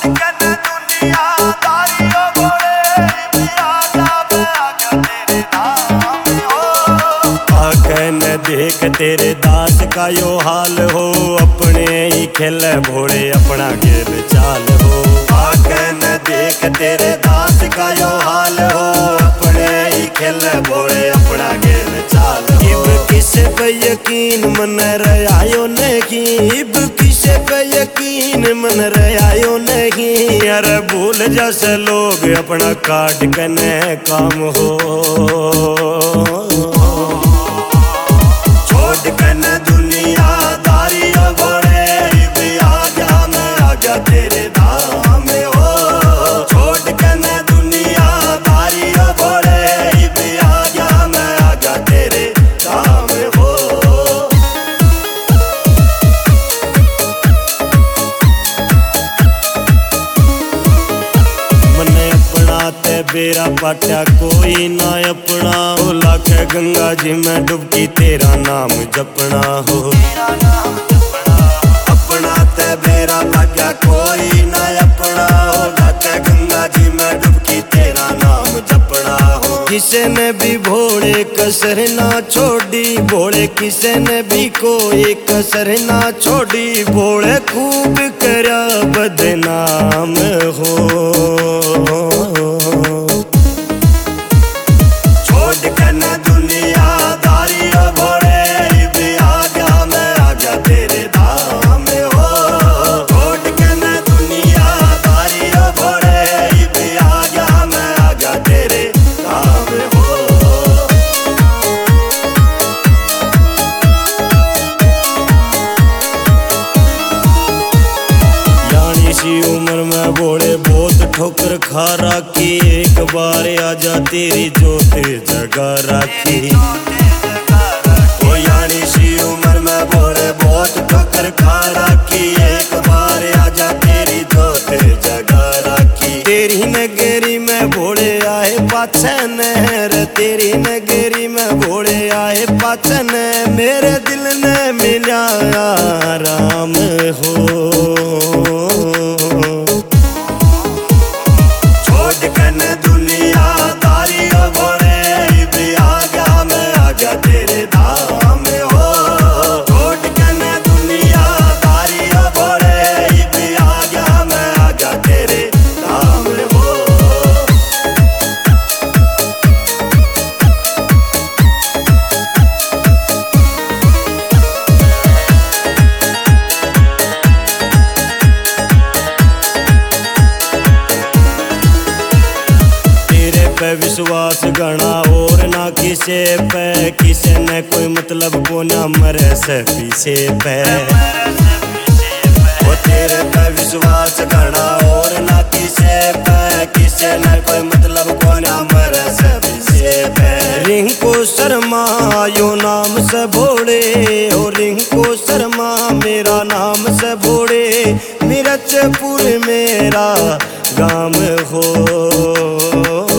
देख तेरे दास का यो हाल हो, अपने ही खेल भोले अपना खेल चाल हो। आके न देख तेरे दास का यो हाल हो, अपने ही खेल भोले अपना खेल चाल हो। इब किसे पे यकीन मन रहायो नहीं, इब किसे पे यकीन मन रहायो नहीं। अरे भूल जैसे लोग अपना काट कने काम हो। दुनिया दारियो घोड़े भी आजा, मैं आजा तेरे धाम हो। छोड़ के न दुनिया दारियो घोड़े भी आजा, मैं आजा तेरे धाम हो। मने अपना ते बेरा पाटा कोई ना अपना हो। लाख गंगा जी में डुबकी तेरा नाम जपना हो। अपना ते बेरा पाटा कोई ना अपना हो। लाख गंगा जी में डुबकी तेरा नाम जपना हो। किसे ने भी भोले कसर ना छोड़ी, भोले किसे ने भी कोई कसर ना छोड़ी। भोले खूब करा बदनाम हो। छोड़ के न दुनिया दारियो घोड़े भी आजा, मैं आजा तेरे धाम हो। छोड़ के न दुनिया दारियो घोड़े भी आजा, मैं आजा तेरे धाम हो। यानी सी उम्र में भोले बहुत ठोकर खा रखी, एक बार आजा तेरी जोत जगा रखी। ओ यानी सी उम्र में भोले बहुत ठोकर खा रखी, एक बार आजा तेरी जोत जगा रखी। तेरी नगरी में भोले आए पाछन, तेरी नगरी में भोले आए पाछन। मेरे दिल ने मिला राम हो। छोड़ के न दुनिया दारियो घोड़े भी आजा, मैं आजा तेरे धाम हो। छोड़ के न दुनिया दारियो घोड़े भी आजा, मैं आजा तेरे धाम हो। विश्वास गणा और ना किसे पे, किसे न कोई मतलब को ना मरे से पीछे पे। वो तेरे पे विश्वास गणा और ना किसे पे, किसे न कोई मतलब को ना मरे से पीछे पे। रिंकू शर्मा यो नाम से भोले हो, रिंकू शर्मा मेरा नाम से भोले। मिर्चपुर मेरा गाँव हो।